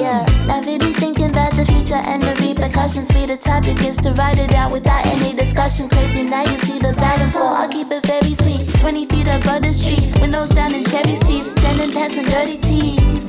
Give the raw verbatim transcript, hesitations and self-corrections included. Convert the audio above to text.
Yeah, not really thinking about the future and the repercussions. Be the topic is to write it out without any discussion. Crazy, now you see the balance. So I'll keep it very sweet. Twenty feet above the street, windows down in cherry seats, standing pants and dirty tees.